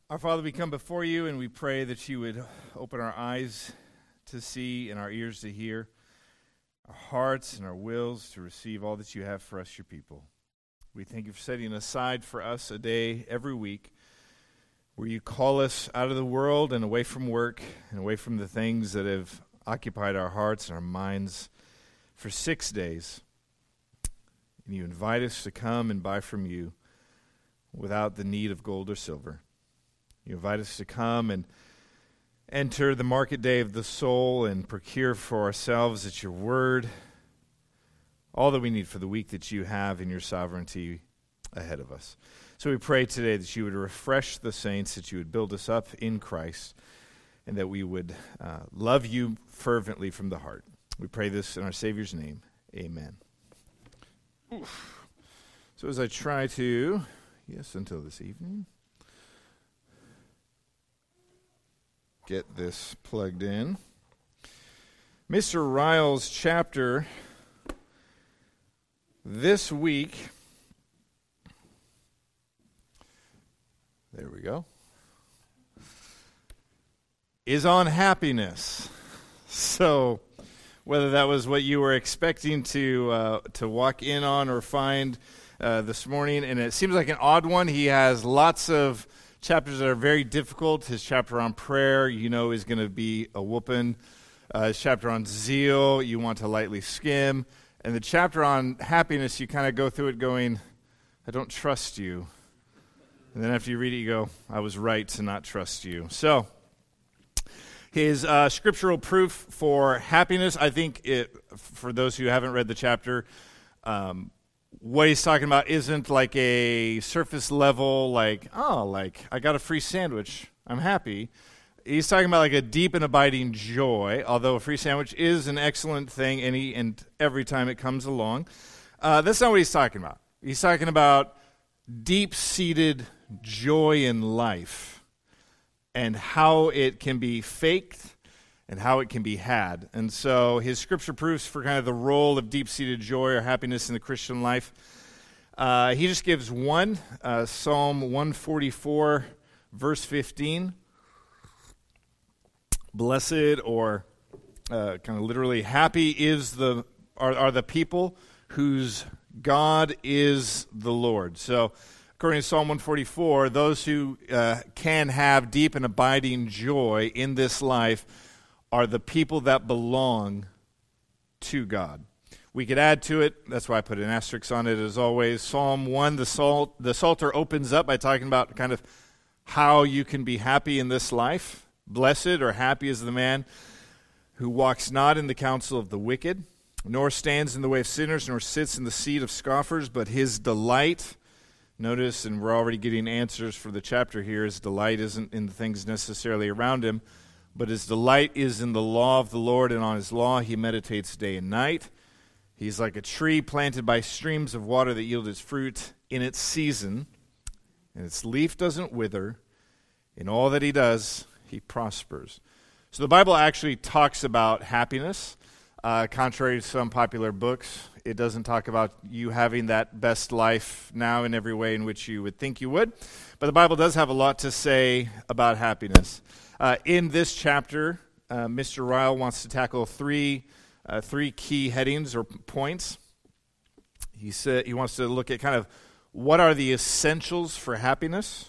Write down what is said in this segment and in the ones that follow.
Our Father, we come before you and we pray that you would open our eyes to see and our ears to hear, our hearts and our wills to receive all that you have for us, your people. We thank you for setting aside for us a day every week where you call us out of the world and away from work and away from the things that have occupied our hearts and our minds for 6 days. And you invite us to come and buy from you without the need of gold or silver. You invite us to come and enter the market day of the soul and procure for ourselves at your word all that we need for the week that you have in your sovereignty ahead of us. So we pray today that you would refresh the saints, that you would build us up in Christ, and that we would love you fervently from the heart. We pray this in our Savior's name. Amen. Oof. So as I try to, until this evening, get this plugged in. Mr. Ryle's chapter this week, there we go, is on happiness. So whether that was what you were expecting to walk in on or find this morning, and it seems like an odd one. He has lots of chapters that are very difficult. His chapter on prayer, is going to be a whooping. His chapter on zeal, you want to lightly skim. And the chapter on happiness, you kind of go through it going, I don't trust you. And then after you read it, you go, I was right to not trust you. So his scriptural proof for happiness, I think, for those who haven't read the chapter, what he's talking about isn't like a surface level, I got a free sandwich, I'm happy. He's talking about like a deep and abiding joy, although a free sandwich is an excellent thing and every time it comes along. That's not what he's talking about. He's talking about deep-seated joy in life and how it can be faked and how it can be had. And so his scripture proofs for kind of the role of deep-seated joy or happiness in the Christian life, he just gives one, Psalm 144, verse 15. Blessed, or kind of literally, happy are the people whose God is the Lord. So according to Psalm 144, those who can have deep and abiding joy in this life are the people that belong to God. We could add to it, that's why I put an asterisk on it as always, Psalm 1, the Psalter opens up by talking about kind of how you can be happy in this life. Blessed or happy is the man who walks not in the counsel of the wicked, nor stands in the way of sinners, nor sits in the seat of scoffers, but his delight, notice, and we're already getting answers for the chapter here, his delight isn't in the things necessarily around him, but his delight is in the law of the Lord, and on his law he meditates day and night. He's like a tree planted by streams of water that yield its fruit in its season, and its leaf doesn't wither. In all that he does, he prospers. So the Bible actually talks about happiness. Contrary to some popular books, it doesn't talk about you having that best life now in every way in which you would think you would. But the Bible does have a lot to say about happiness. In this chapter, Mr. Ryle wants to tackle three key headings or points. He wants to look at kind of what are the essentials for happiness,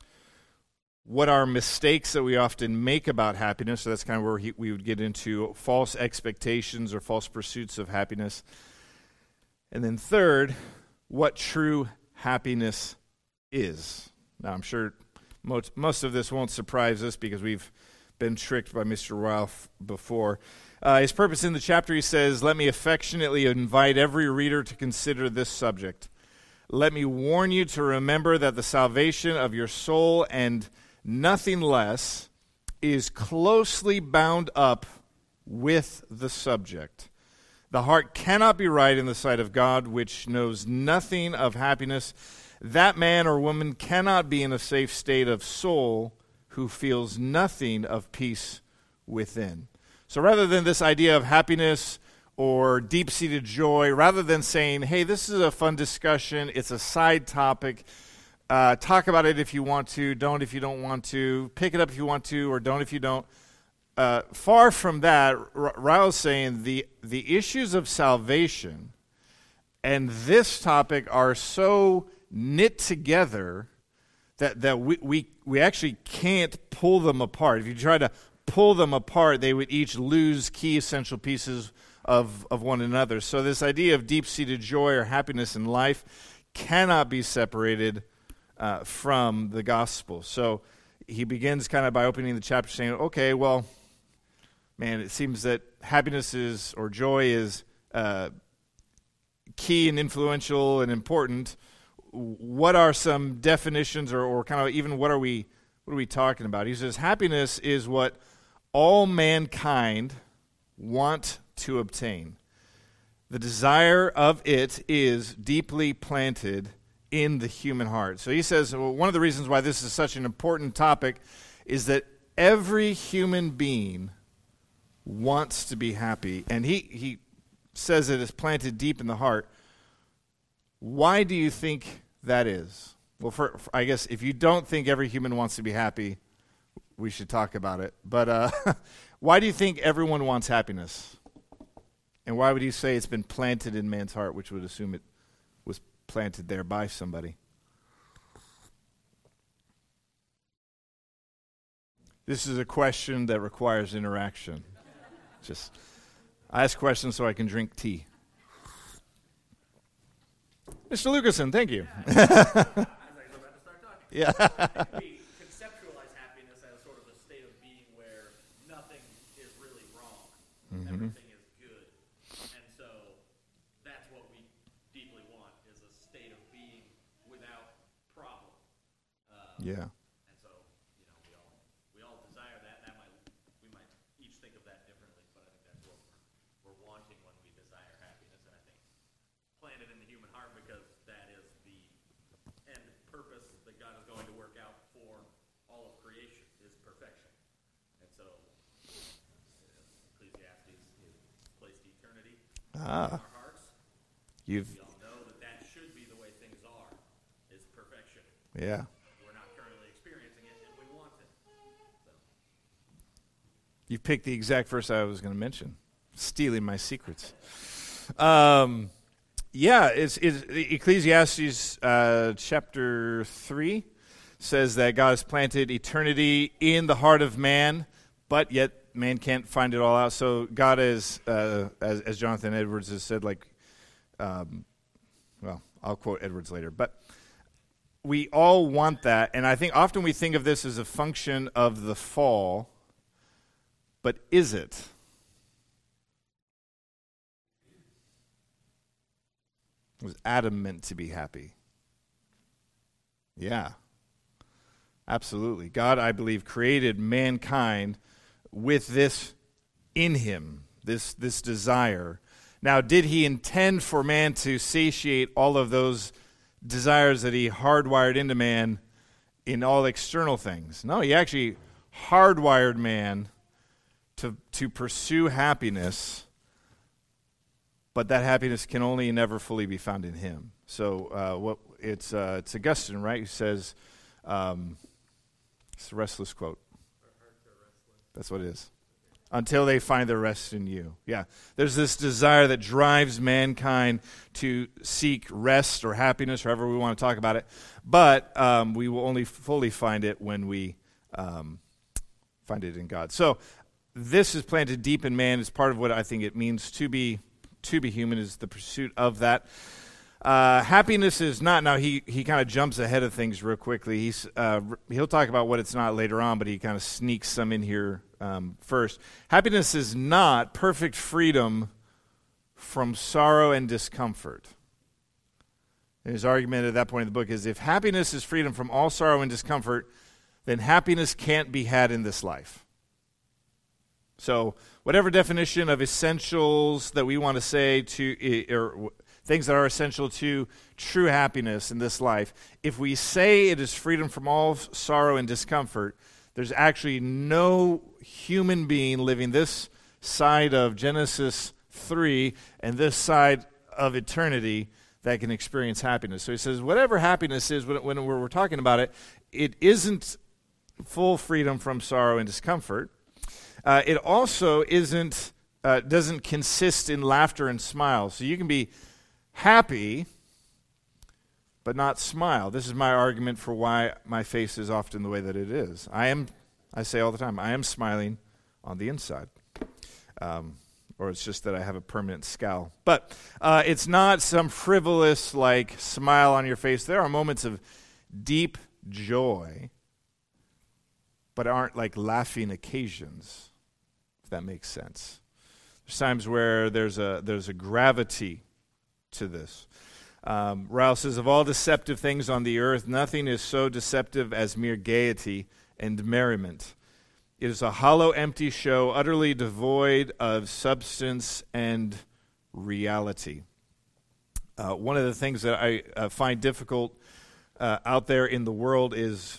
what are mistakes that we often make about happiness. So that's kind of where we would get into false expectations or false pursuits of happiness. And then third, what true happiness is. Now I'm sure most of this won't surprise us because we've been tricked by Mr. Ryle before. His purpose in the chapter, he says, let me affectionately invite every reader to consider this subject. Let me warn you to remember that the salvation of your soul and nothing less is closely bound up with the subject. The heart cannot be right in the sight of God, which knows nothing of happiness. That man or woman cannot be in a safe state of soul who feels nothing of peace within. So rather than this idea of happiness or deep-seated joy, rather than saying, hey, this is a fun discussion, it's a side topic, talk about it if you want to, don't if you don't want to, pick it up if you want to, or don't if you don't. Far from that, Ryle's saying the issues of salvation and this topic are so knit together that we actually can't pull them apart. If you try to pull them apart, they would each lose key essential pieces of one another. So this idea of deep-seated joy or happiness in life cannot be separated from the gospel. So he begins kind of by opening the chapter saying, okay, well, man, it seems that happiness is, or joy is key and influential and important. What are some definitions or kind of even what are we talking about? He says happiness is what all mankind want to obtain. The desire of it is deeply planted in the human heart. So he says one of the reasons why this is such an important topic is that every human being wants to be happy. And he says it is planted deep in the heart. Why do you think that is? Well, I guess if you don't think every human wants to be happy, we should talk about it. But why do you think everyone wants happiness? And why would you say it's been planted in man's heart, which would assume it was planted there by somebody? This is a question that requires interaction. I ask questions so I can drink tea. Mr. Lucasen, thank you. Yeah. We conceptualize happiness as sort of a state of being where nothing is really wrong. Mm-hmm. Everything is good. And so that's what we deeply want, is a state of being without problem. Yeah. And so, we all desire that. We might each think of that differently, but I think that's what we're wanting when we desire happiness. And I think planted in the human heart because that is the end purpose that God is going to work out for all of creation, is perfection. And so Ecclesiastes is placed eternity in our hearts. We all know that should be the way things are, is perfection. Yeah. We're not currently experiencing it, and we want it. So. You picked the exact verse I was going to mention. Stealing my secrets. Yeah, it's Ecclesiastes chapter 3 says that God has planted eternity in the heart of man, but yet man can't find it all out. So God is, as Jonathan Edwards has said, well, I'll quote Edwards later, but we all want that, and I think often we think of this as a function of the fall, but is it? Was Adam meant to be happy? Yeah, absolutely. God, I believe, created mankind with this in him, this desire. Now, did he intend for man to satiate all of those desires that he hardwired into man in all external things? No, he actually hardwired man to pursue happiness, but that happiness can only and never fully be found in him. So it's Augustine, right, who says, it's a restless quote. That's what it is. Until they find their rest in you. Yeah, there's this desire that drives mankind to seek rest or happiness, or however we want to talk about it, but we will only fully find it when we find it in God. So this is planted deep in man. Is part of what I think it means to be human, is the pursuit of that. Happiness is not. Now he kind of jumps ahead of things real quickly. He'll talk about what it's not later on, but he kind of sneaks some in here first. Happiness is not perfect freedom from sorrow and discomfort. And his argument at that point in the book is, if happiness is freedom from all sorrow and discomfort, then happiness can't be had in this life. So whatever definition of essentials that we want to say to, or things that are essential to true happiness in this life, if we say it is freedom from all sorrow and discomfort, there's actually no human being living this side of Genesis 3 and this side of eternity that can experience happiness. So he says, whatever happiness is, when we're talking about it, it isn't full freedom from sorrow and discomfort. It also doesn't consist in laughter and smiles. So you can be happy, but not smile. This is my argument for why my face is often the way that it is. I say all the time, I am smiling on the inside. Or it's just that I have a permanent scowl. But it's not some frivolous, smile on your face. There are moments of deep joy, but aren't like laughing occasions, if that makes sense. There's times where there's a gravity to this. Ryle says, of all deceptive things on the earth, nothing is so deceptive as mere gaiety and merriment. It is a hollow, empty show, utterly devoid of substance and reality. One of the things that I find difficult out there in the world is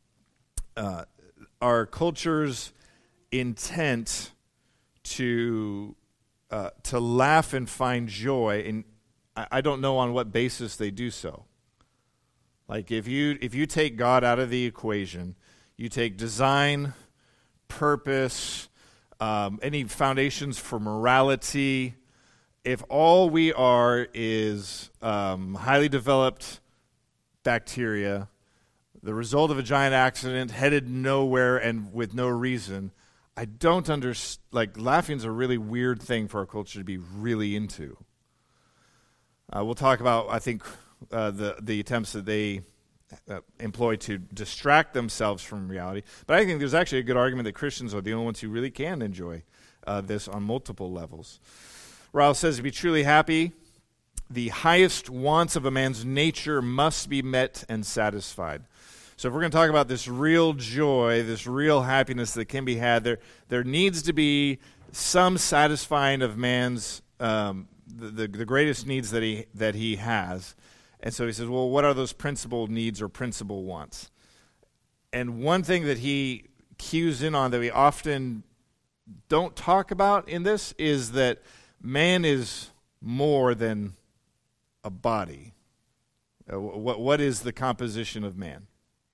our culture's intent to laugh and find joy, and I don't know on what basis they do so. Like if you take God out of the equation, you take design, purpose, any foundations for morality, if all we are is highly developed bacteria, the result of a giant accident, headed nowhere and with no reason, I don't understand. Laughing's a really weird thing for our culture to be really into. We'll talk about, I think, the attempts that they employ to distract themselves from reality. But I think there's actually a good argument that Christians are the only ones who really can enjoy this on multiple levels. Ryle says, to be truly happy, the highest wants of a man's nature must be met and satisfied. So if we're going to talk about this real joy, this real happiness that can be had, there needs to be some satisfying of man's the greatest needs that he has. And so he says, well, what are those principal needs or principal wants? And one thing that he cues in on that we often don't talk about in this is that man is more than a body. What is the composition of man?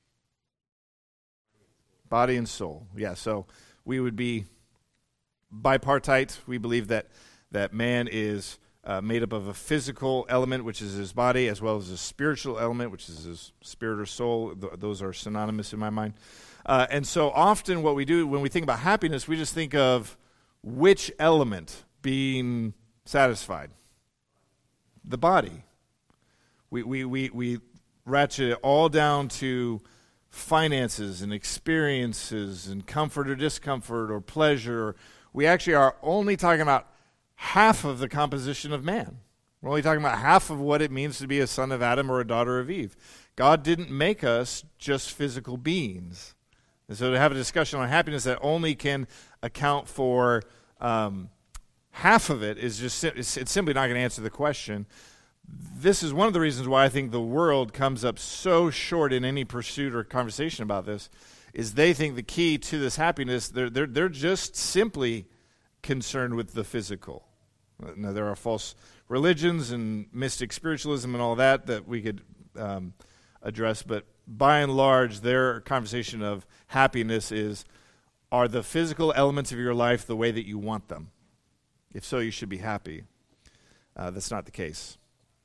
Body and soul. Yeah, so we would be bipartite. We believe that man is made up of a physical element, which is his body, as well as a spiritual element, which is his spirit or soul. Those are synonymous in my mind. And so often what we do when we think about happiness, we just think of which element being satisfied? The body. We ratchet it all down to finances and experiences and comfort or discomfort or pleasure. We actually are only talking about half of the composition of man. We're only talking about half of what it means to be a son of Adam or a daughter of Eve. God didn't make us just physical beings. And so to have a discussion on happiness that only can account for half of it is just it's simply not going to answer the question. This is one of the reasons why I think the world comes up so short in any pursuit or conversation about this, is they think the key to this happiness, they're just simply concerned with the physical. Now, there are false religions and mystic spiritualism and all that we could address, but by and large, their conversation of happiness is, are the physical elements of your life the way that you want them? If so, you should be happy. That's not the case.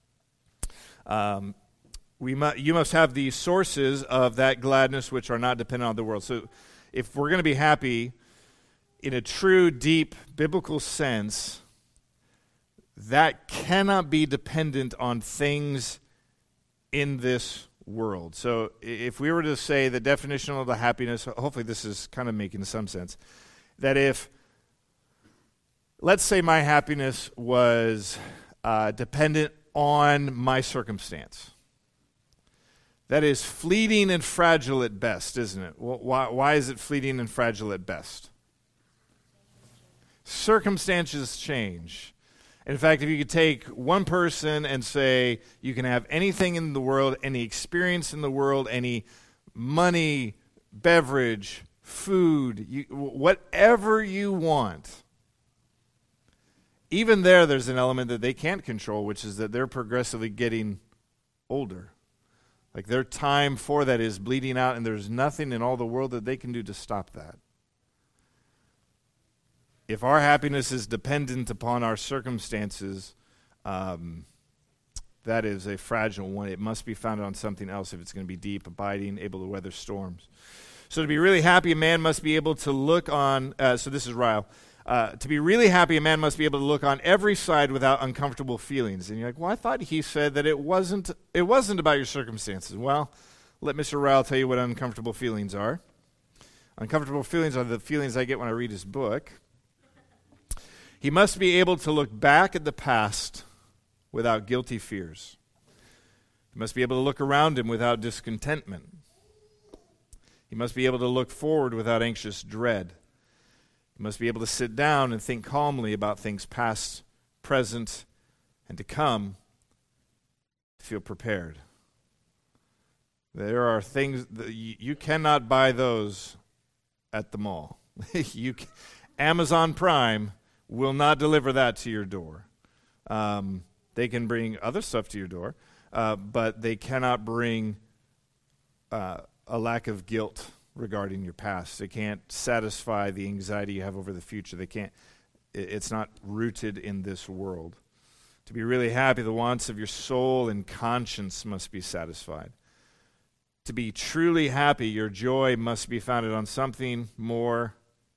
You must have the sources of that gladness which are not dependent on the world. So if we're going to be happy in a true, deep, biblical sense, that cannot be dependent on things in this world. So if we were to say the definition of the happiness, hopefully this is kind of making some sense, that if, let's say my happiness was dependent on my circumstance, that is fleeting and fragile at best, isn't it? Well, why is it fleeting and fragile at best? Circumstances change. In fact, if you could take one person and say, you can have anything in the world, any experience in the world, any money, beverage, food, whatever you want, even there's an element that they can't control, which is that they're progressively getting older. Like their time for that is bleeding out, and there's nothing in all the world that they can do to stop that. If our happiness is dependent upon our circumstances, that is a fragile one. It must be founded on something else if it's going to be deep, abiding, able to weather storms. So to be really happy, a man must be able to look on, so this is Ryle. To be really happy, a man must be able to look on every side without uncomfortable feelings. And you're like, well, I thought he said that it wasn't about your circumstances. Well, let Mr. Ryle tell you what uncomfortable feelings are. Uncomfortable feelings are the feelings I get when I read his book. He must be able to look back at the past without guilty fears. He must be able to look around him without discontentment. He must be able to look forward without anxious dread. He must be able to sit down and think calmly about things past, present, and to come, to feel prepared. There are things that you cannot buy those at the mall. Amazon Prime will not deliver that to your door. They can bring other stuff to your door, but they cannot bring a lack of guilt regarding your past. They can't satisfy the anxiety you have over the future. They can't. It's not rooted in this world. To be really happy, the wants of your soul and conscience must be satisfied. To be truly happy, your joy must be founded on something more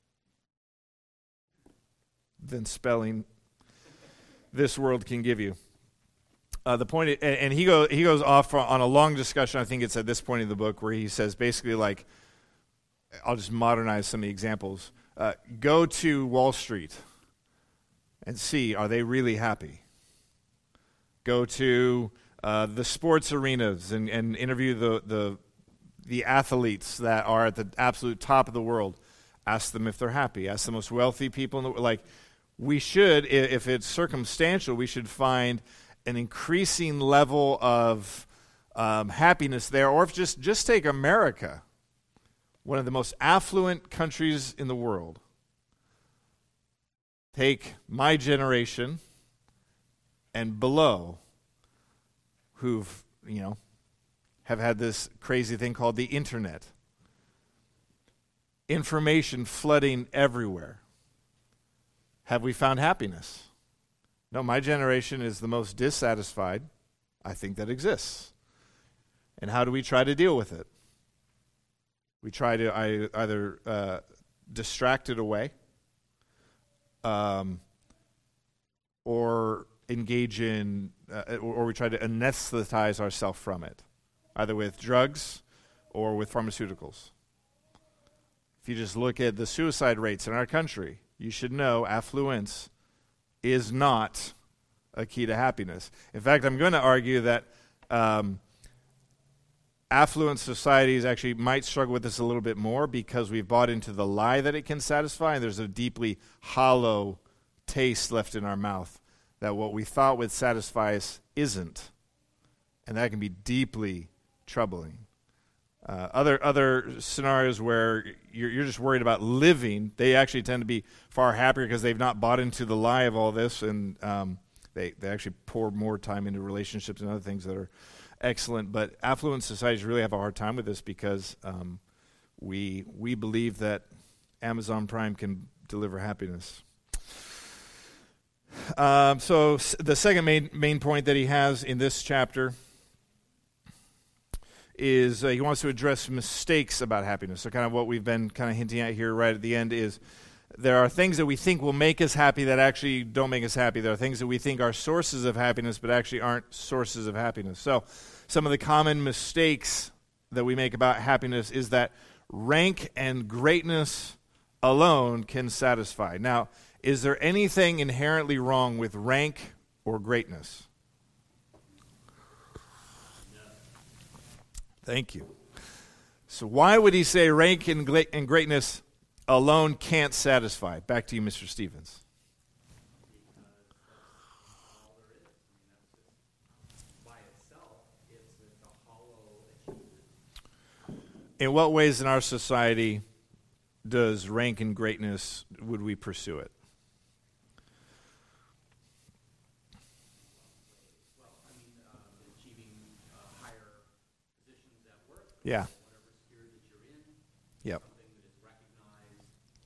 than spelling this world can give you. The point, and he goes off on a long discussion, I think it's at this point in the book, where he says basically like, I'll just modernize some of the examples. Go to Wall Street and see, are they really happy? Go to the sports arenas and interview the athletes that are at the absolute top of the world. Ask them if they're happy. Ask the most wealthy people in the world. Like, we should, if it's circumstantial, we should find an increasing level of happiness there. Or if just take America, one of the most affluent countries in the world. Take my generation and below, who've, have had this crazy thing called the internet. Information flooding everywhere. Have we found happiness? No, my generation is the most dissatisfied, I think, that exists. And how do we try to deal with it? We try to either distract it away or engage in, or we try to anesthetize ourselves from it, either with drugs or with pharmaceuticals. If you just look at the suicide rates in our country, you should know affluence is not a key to happiness. In fact, I'm going to argue that affluent societies actually might struggle with this a little bit more because we've bought into the lie that it can satisfy, and there's a deeply hollow taste left in our mouth that what we thought would satisfy us isn't. And that can be deeply troubling. Other scenarios where you're just worried about living, they actually tend to be far happier because they've not bought into the lie of all this, and they actually pour more time into relationships and other things that are excellent. But affluent societies really have a hard time with this because we believe that Amazon Prime can deliver happiness. So the second main point that he has in this chapter is he wants to address mistakes about happiness. So kind of what we've been kind of hinting at here right at the end is there are things that we think will make us happy that actually don't make us happy. There are things that we think are sources of happiness but actually aren't sources of happiness. So some of the common mistakes that we make about happiness is that rank and greatness alone can satisfy. Now, is there anything inherently wrong with rank or greatness? Thank you. So why would he say rank and greatness alone can't satisfy? Back to you, Mr. Stevens. In what ways in our society does rank and greatness, would we pursue it? Yeah. whatever sphere that you're in, Yep. something that is recognized.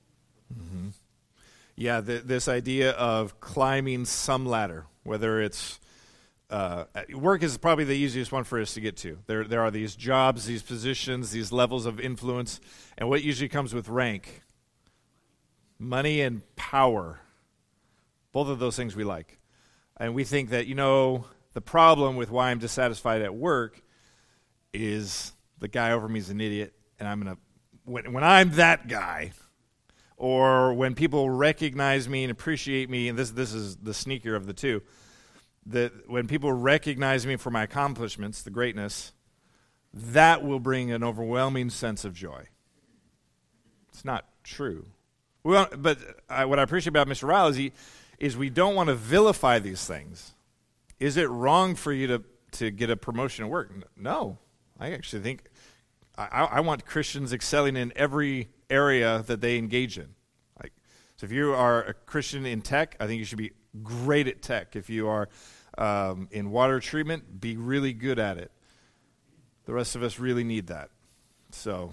Yeah, this idea of climbing some ladder, whether it's work is probably the easiest one for us to get to. There are these jobs, these positions, these levels of influence, and what usually comes with rank? Money and power. Both of those things we like. And we think that, the problem with why I'm dissatisfied at work is the guy over me is an idiot, and I'm going to, when I'm that guy, or when people recognize me and appreciate me, and this is the sneakier of the two, that when people recognize me for my accomplishments, the greatness, that will bring an overwhelming sense of joy. It's not true. What I appreciate about Mr. Ryle is we don't want to vilify these things. Is it wrong for you to get a promotion at work? No. I actually think I want Christians excelling in every area that they engage in. So if you are a Christian in tech, I think you should be great at tech. If you are in water treatment, be really good at it. The rest of us really need that. So,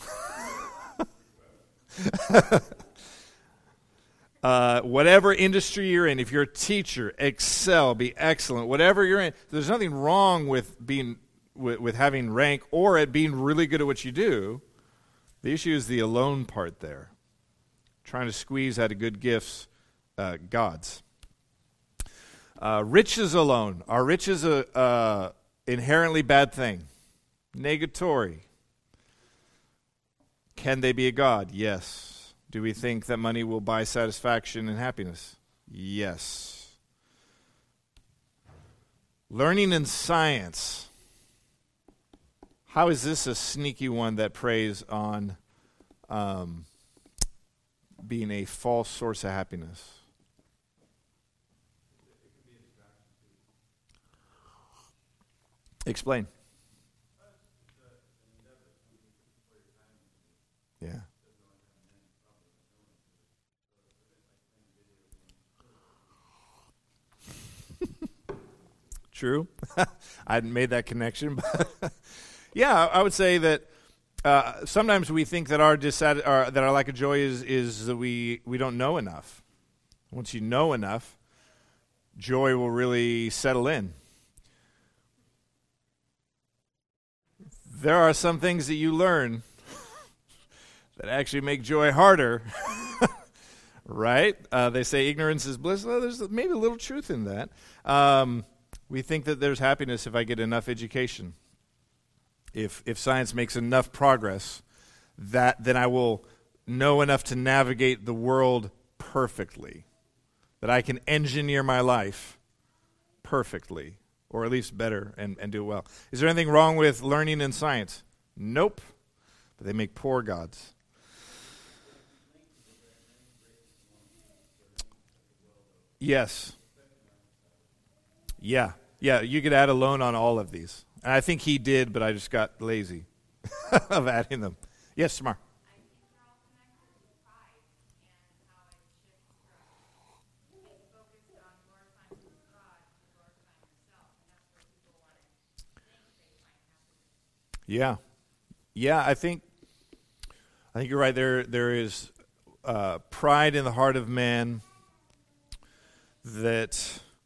whatever industry you're in, if you're a teacher, excel, be excellent. Whatever you're in, there's nothing wrong with being with having rank or at being really good at what you do. The issue is the alone part there. Trying to squeeze out of good gifts, God's. Riches alone. Are riches a inherently bad thing? Negatory. Can they be a god? Yes. Do we think that money will buy satisfaction and happiness? Yes. Learning and science. How is this a sneaky one that preys on being a false source of happiness? Explain. Yeah. True. I hadn't made that connection, but yeah, I would say that sometimes we think that that our lack of joy is that we don't know enough. Once you know enough, joy will really settle in. There are some things that you learn that actually make joy harder, right? They say ignorance is bliss. Well, there's maybe a little truth in that. We think that there's happiness if I get enough education. If science makes enough progress, then I will know enough to navigate the world perfectly, that I can engineer my life perfectly, or at least better, and do it well. Is there anything wrong with learning in science? Nope. But they make poor gods. Yes. Yeah. Yeah, you could add a loan on all of these. And I think he did, but I just got lazy of adding them. Yes, Tamar. I think they're all connected with pride and how it shifts from being focused on glorifying God to glorifying yourself. And that's where people want to think they find happiness. Yeah. Yeah, I think you're right. There is pride in the heart of man that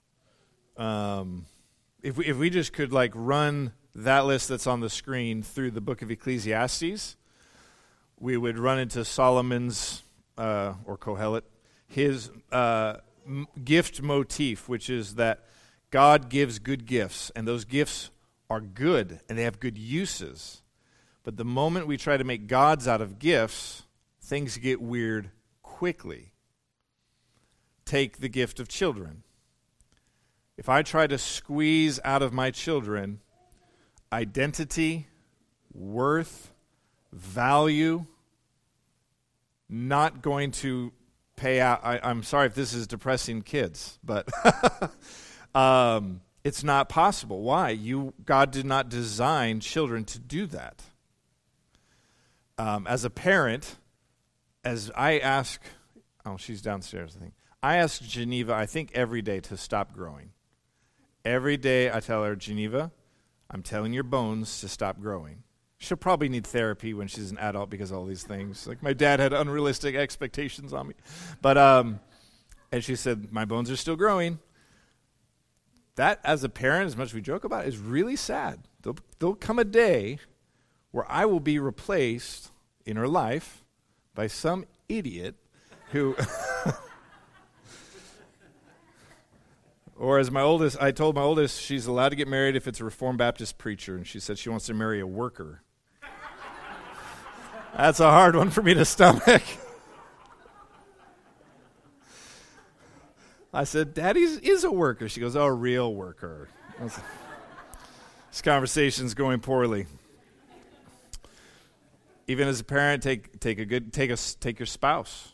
if we just could run that list that's on the screen through the book of Ecclesiastes, we would run into Solomon's or Kohelet, his gift motif, which is that God gives good gifts, and those gifts are good and they have good uses. But the moment we try to make gods out of gifts, things get weird quickly. Take the gift of children. If I try to squeeze out of my children identity, worth, value, not going to pay out. I'm sorry if this is depressing kids, but it's not possible. Why? God did not design children to do that. As a parent, as I ask, she's downstairs, I think. I ask Geneva, I think every day, to stop growing. Every day I tell her, Geneva, I'm telling your bones to stop growing. She'll probably need therapy when she's an adult because of all these things. Like my dad had unrealistic expectations on me. But, and she said, my bones are still growing. That, as a parent, as much as we joke about it, is really sad. There'll come a day where I will be replaced in her life by some idiot who... Or as I told my oldest, she's allowed to get married if it's a Reformed Baptist preacher, and she said she wants to marry a worker. That's a hard one for me to stomach. I said, Daddy is a worker. She goes, oh, a real worker. This conversation's going poorly. Even as a parent, take your spouse.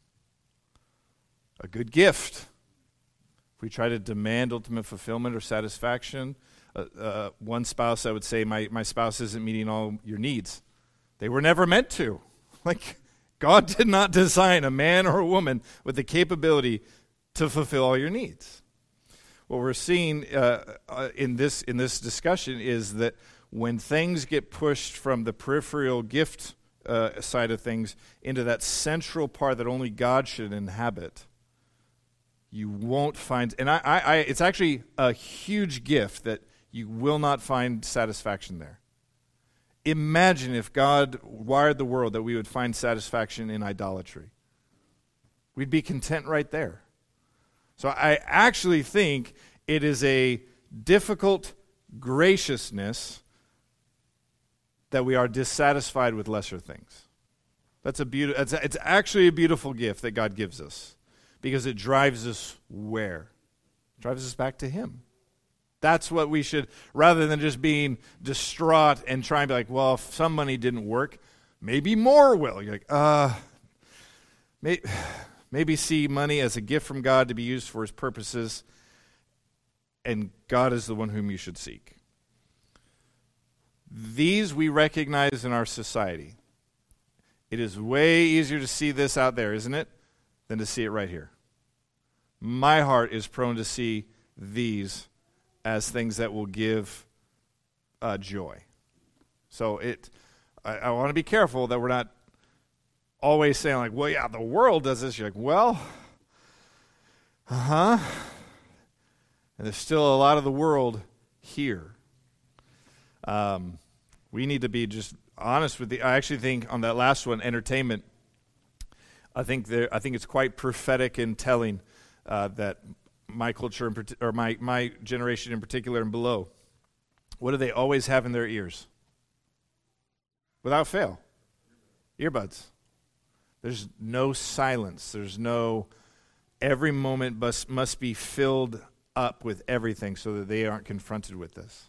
A good gift. If we try to demand ultimate fulfillment or satisfaction, one spouse, I would say, my spouse isn't meeting all your needs. They were never meant to. Like, God did not design a man or a woman with the capability to fulfill all your needs. What we're seeing in this discussion is that when things get pushed from the peripheral gift side of things into that central part that only God should inhabit, you won't find, and it's actually a huge gift that you will not find satisfaction there. Imagine if God wired the world that we would find satisfaction in idolatry. We'd be content right there. So I actually think it is a difficult graciousness that we are dissatisfied with lesser things. It's actually a beautiful gift that God gives us. Because it drives us where? It drives us back to Him. That's what we should, rather than just being distraught and trying to be like, well, if some money didn't work, maybe more will. You're like, maybe see money as a gift from God to be used for His purposes, and God is the one whom you should seek. These we recognize in our society. It is way easier to see this out there, isn't it, than to see it right here. My heart is prone to see these as things that will give joy. So I want to be careful that we're not always saying like, well, yeah, the world does this. You're like, well, and there's still a lot of the world here. We need to be just honest with I actually think on that last one, entertainment, I think it's quite prophetic and telling that my culture, or my generation in particular and below, what do they always have in their ears? Without fail, earbuds. There's no silence. There's no, every moment must be filled up with everything so that they aren't confronted with this.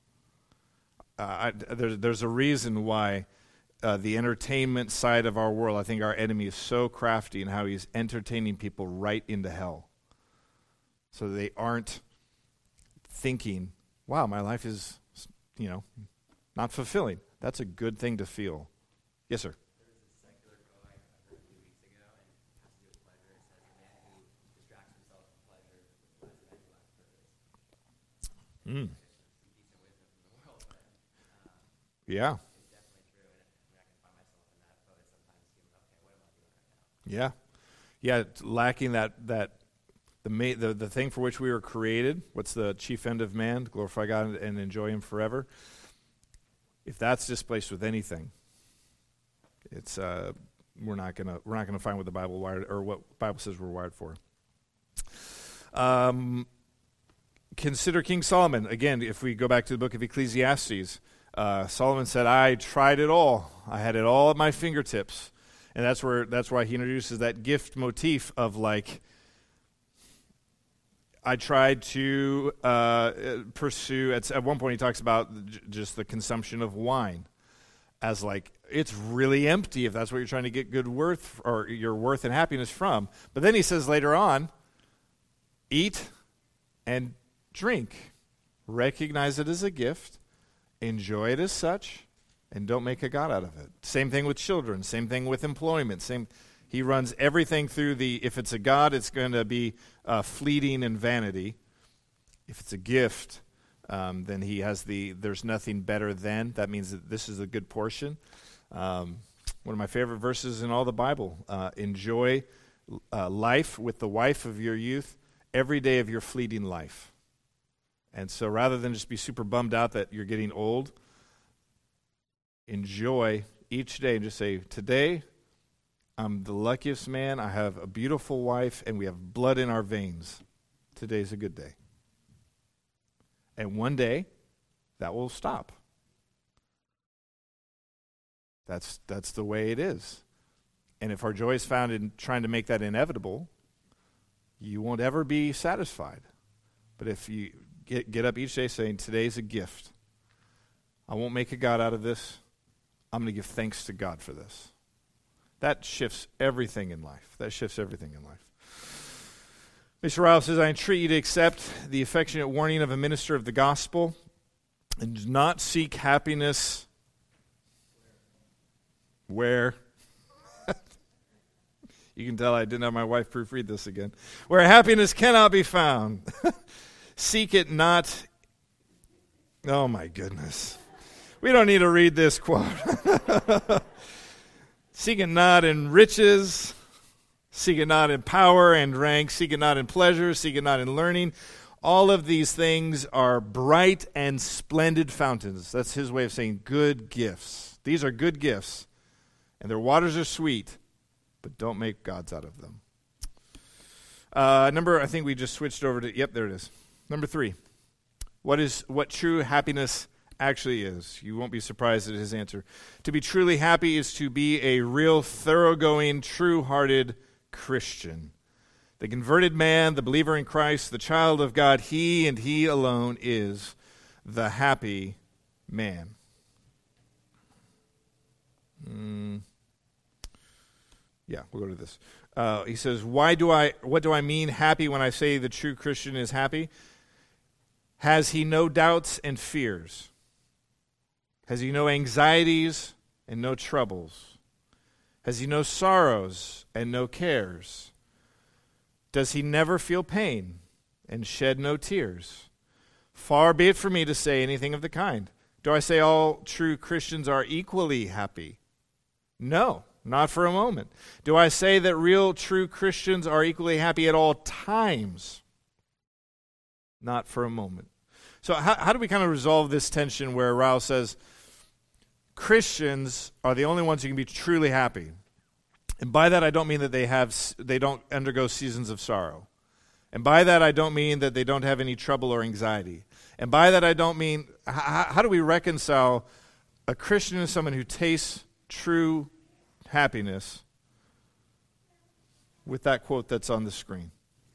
There's a reason why the entertainment side of our world, I think our enemy is so crafty in how he's entertaining people right into hell. So they aren't thinking, wow, my life is, not fulfilling. That's a good thing to feel. Yes, sir. There was a secular quote I heard a few weeks ago, and it has to do with pleasure. It says, "The man who distracts himself from pleasure lives a man who lacks purpose." Decent wisdom from the world, but Yeah. it's definitely true. And I can find myself in that boat sometimes. Feeling, okay, what am I doing right now? Yeah. It's lacking the thing for which we were created. What's the chief end of man? To glorify God and enjoy Him forever. If that's displaced with anything, it's we're not gonna find what the Bible wired or what Bible says we're wired for. Consider King Solomon again. If we go back to the book of Ecclesiastes, Solomon said, "I tried it all. I had it all at my fingertips," and that's why he introduces that gift motif of like. I tried to pursue, at one point he talks about just the consumption of wine as like, it's really empty if that's what you're trying to get good worth or your worth and happiness from. But then he says later on, eat and drink. Recognize it as a gift, enjoy it as such, and don't make a god out of it. Same thing with children, same thing with employment, He runs everything through if it's a god, it's going to be fleeting and vanity. If it's a gift, then he has there's nothing better than. That means that this is a good portion. One of my favorite verses in all the Bible. Enjoy life with the wife of your youth every day of your fleeting life. And so rather than just be super bummed out that you're getting old, enjoy each day and just say, today I'm the luckiest man. I have a beautiful wife and we have blood in our veins. Today's a good day. And one day that will stop. That's the way it is. And if our joy is found in trying to make that inevitable, you won't ever be satisfied. But if you get up each day saying, today's a gift. I won't make a God out of this. I'm going to give thanks to God for this. That shifts everything in life. Mr. Ryle says, I entreat you to accept the affectionate warning of a minister of the gospel and do not seek happiness where? You can tell I didn't have my wife proofread this again. Where happiness cannot be found. Seek it not. Oh my goodness. We don't need to read this quote. Seek it not in riches. Seek it not in power and rank. Seek it not in pleasure. Seek it not in learning. All of these things are bright and splendid fountains. That's his way of saying good gifts. These are good gifts. And their waters are sweet, but don't make gods out of them. I think we just switched over to, there it is. Number 3. What true happiness actually is. You won't be surprised at his answer. To be truly happy is to be a real, thoroughgoing, true-hearted Christian. The converted man, the believer in Christ, the child of God, he and he alone is the happy man. We'll go to this. He says, what do I mean happy when I say the true Christian is happy? Has he no doubts and fears? Has he no anxieties and no troubles? Has he no sorrows and no cares? Does he never feel pain and shed no tears? Far be it from me to say anything of the kind. Do I say all true Christians are equally happy? No, not for a moment. Do I say that real true Christians are equally happy at all times? Not for a moment. So how do we kind of resolve this tension where Ryle says Christians are the only ones who can be truly happy? And by that I don't mean that they don't undergo seasons of sorrow. And by that I don't mean that they don't have any trouble or anxiety. And by that I don't mean, how do we reconcile a Christian as someone who tastes true happiness with that quote that's on the screen?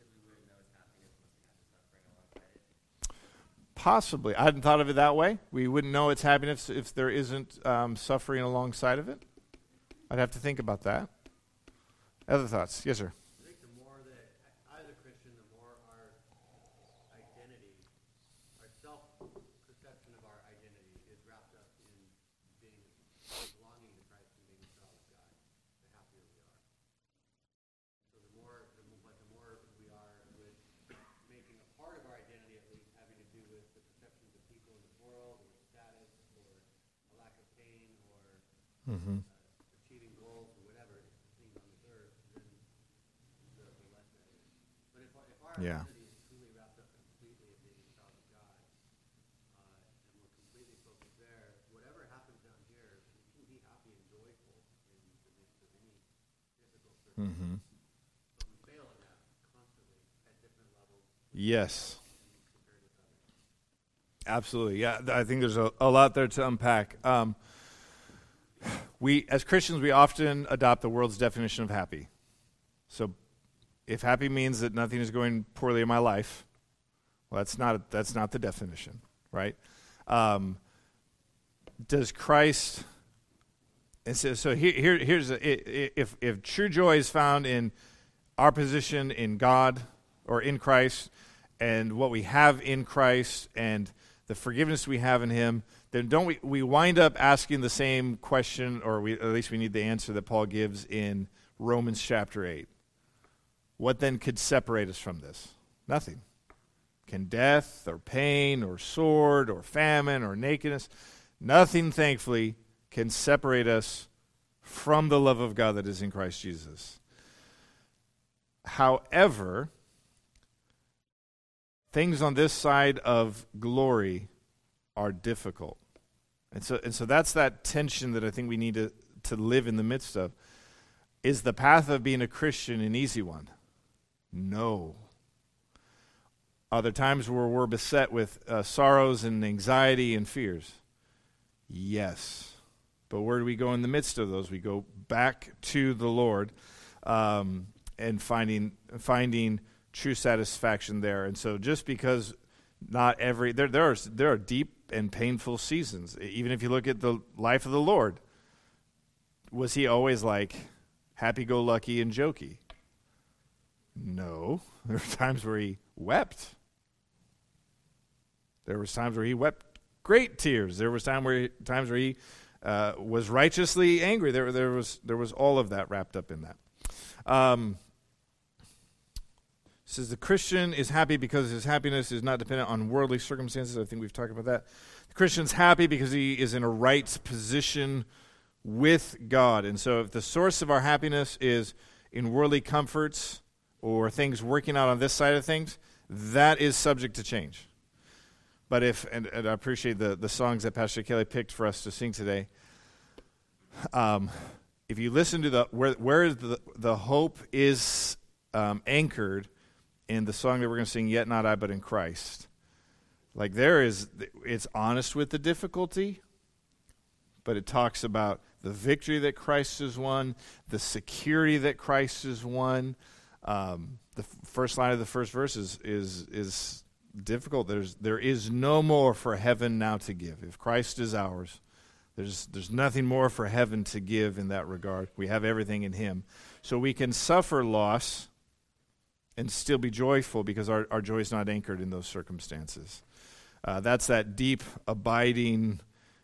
Possibly. I hadn't thought of it that way. We wouldn't know it's happiness if there isn't suffering alongside of it. I'd have to think about that. Other thoughts? Yes, sir. I think the more that, as a Christian, the more our identity, our self-perception of our identity is wrapped up in being belonging to Christ and being a child of God, the happier we are. So the more we are with making a part of our identity, at least, having to do with the perceptions of people in the world, or status, or a lack of pain, or achieving goals, or whatever things on this earth, then the less that is. But if our identity is truly wrapped up completely in being a child of God, and we're completely focused there, whatever happens down here, we can be happy and joyful in the midst of any difficult circumstances. But we fail in that constantly at different levels. Yes. Absolutely. Yeah, I think there's a lot there to unpack. We, as Christians, we often adopt the world's definition of happy. So if happy means that nothing is going poorly in my life, well, that's not the definition, right? Does Christ... And so here's if true joy is found in our position in God or in Christ and what we have in Christ and the forgiveness we have in him, then don't we wind up asking the same question, or at least we need the answer that Paul gives in Romans chapter 8. What then could separate us from this? Nothing. Can death or pain or sword or famine or nakedness, nothing, thankfully, can separate us from the love of God that is in Christ Jesus. However, things on this side of glory are difficult. And so that's that tension that I think we need to live in the midst of. Is the path of being a Christian an easy one? No. Are there times where we're beset with sorrows and anxiety and fears? Yes. But where do we go in the midst of those? We go back to the Lord and finding true satisfaction there. And so just because not every... There are deep and painful seasons. Even if you look at the life of the Lord, was he always like happy-go-lucky and jokey? No. There were times where he wept. There was times where he wept great tears. There was times where he was righteously angry. There was all of that wrapped up in that. It says the Christian is happy because his happiness is not dependent on worldly circumstances. I think we've talked about that. The Christian's happy because he is in a right position with God. And so if the source of our happiness is in worldly comforts or things working out on this side of things, that is subject to change. But and I appreciate the songs that Pastor Kelly picked for us to sing today. If you listen to where the hope is anchored in the song that we're going to sing, Yet Not I, But in Christ. Like it's honest with the difficulty, but it talks about the victory that Christ has won, the security that Christ has won. The first line of the first verse is difficult. There is no more for heaven now to give. If Christ is ours, there's nothing more for heaven to give in that regard. We have everything in him. So we can suffer loss and still be joyful because our joy is not anchored in those circumstances. That's that deep, abiding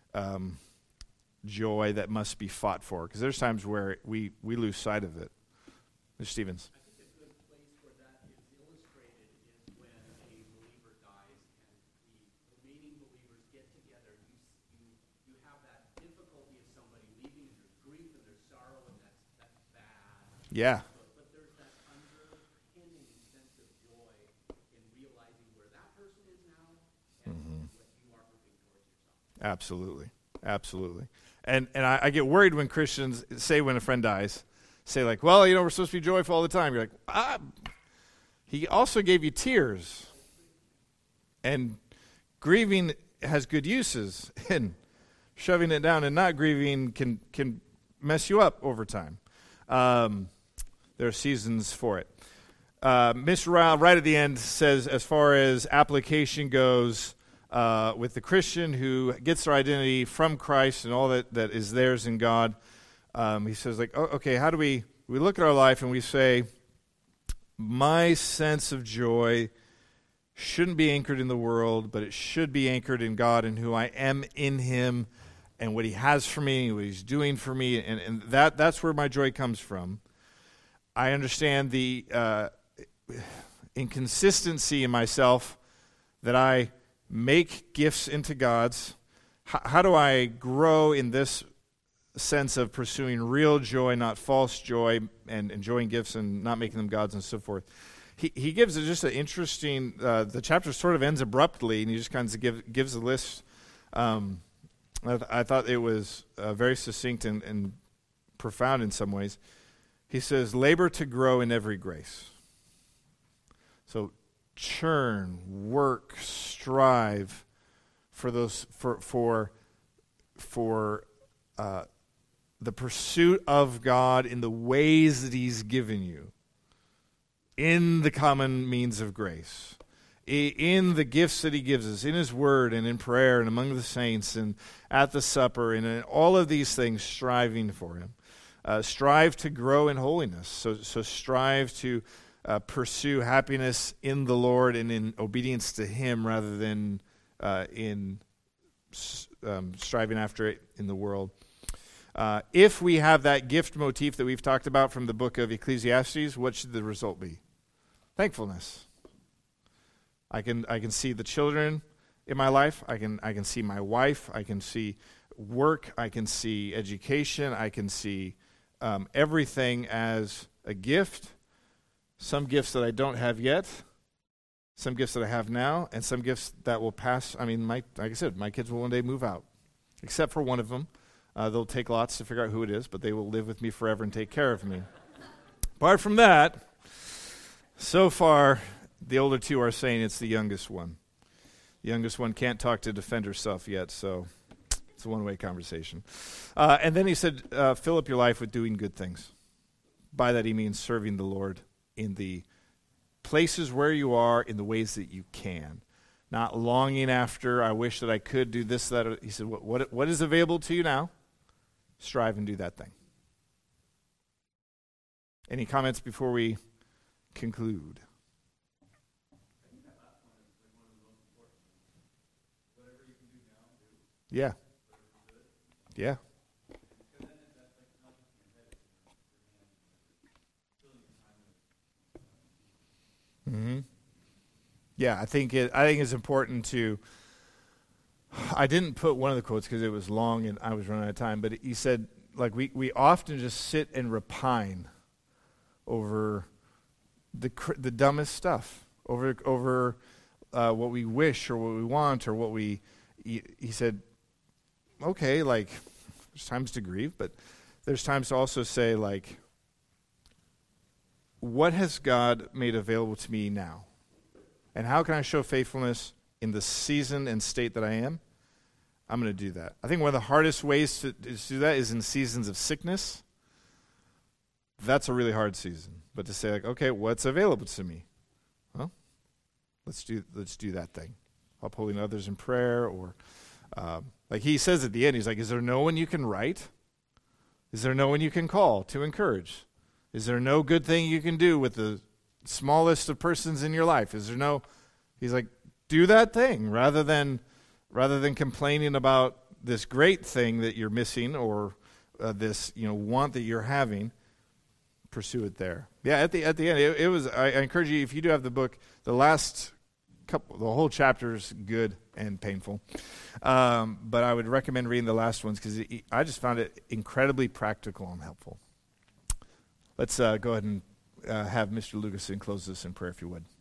joy that must be fought for, because there's times where we lose sight of it. Mr. Stevens. I think a good place where that is illustrated is when a believer dies and the remaining believers get together. You have that difficulty of somebody leaving, and there's grief and there's sorrow, and that's bad. Yeah. But there's that underpinning sense of joy in realizing where that person is now and what you are moving towards yourself. Absolutely. And I get worried when Christians say when a friend dies, say like, well, we're supposed to be joyful all the time. You're like, he also gave you tears. And grieving has good uses. And shoving it down and not grieving can mess you up over time. There are seasons for it. Mr. Ryle, right at the end, says as far as application goes, with the Christian who gets their identity from Christ and all that is theirs in God, he says, like, okay, how do we look at our life and we say, my sense of joy shouldn't be anchored in the world, but it should be anchored in God and who I am in him and what he has for me, what he's doing for me, and that's where my joy comes from. I understand the inconsistency in myself that I make gifts into God's. How do I grow in this sense of pursuing real joy, not false joy, and enjoying gifts and not making them gods and so forth? He gives it just an interesting, the chapter sort of ends abruptly, and he just kind of gives a list. I thought it was very succinct and profound in some ways. He says, labor to grow in every grace. So churn, work, strive for those for the pursuit of God in the ways that he's given you, in the common means of grace, in the gifts that he gives us, in his word and in prayer and among the saints and at the supper and in all of these things, striving for him. Strive to grow in holiness. So strive to pursue happiness in the Lord and in obedience to him rather than in striving after it in the world. If we have that gift motif that we've talked about from the book of Ecclesiastes, what should the result be? Thankfulness. I can see the children in my life. I can see my wife. I can see work. I can see education. I can see everything as a gift. Some gifts that I don't have yet, some gifts that I have now, and some gifts that will pass. I mean, like I said, my kids will one day move out, except for one of them. They'll take lots to figure out who it is, but they will live with me forever and take care of me. Apart from that, so far, the older two are saying it's the youngest one. The youngest one can't talk to defend herself yet, so it's a one-way conversation. And then he said, fill up your life with doing good things. By that he means serving the Lord in the places where you are, in the ways that you can. Not longing after, I wish that I could do this, that. He said, what is available to you now? Strive and do that thing. Any comments before we conclude? Yeah. Yeah. Mm-hmm. Yeah, I think it's important to. I didn't put one of the quotes because it was long and I was running out of time, but he said, like, we often just sit and repine over the dumbest stuff, over what we wish or what we want or what we. He said, okay, like, there's times to grieve, but there's times to also say, like, what has God made available to me now? And how can I show faithfulness in the season and state that I am? I'm going to do that. I think one of the hardest ways to do that is in seasons of sickness. That's a really hard season. But to say, like, okay, what's available to me? Well, let's do that thing. Upholding others in prayer, or like he says at the end, he's like, is there no one you can write? Is there no one you can call to encourage? Is there no good thing you can do with the smallest of persons in your life? Is there no? He's like, do that thing rather than complaining about this great thing that you're missing or this want that you're having. Pursue it there. Yeah, at the end, it was. I encourage you, if you do have the book, the whole chapter is good and painful. But I would recommend reading the last ones because I just found it incredibly practical and helpful. Let's go ahead and have Mr. Lucasen close this in prayer, if you would.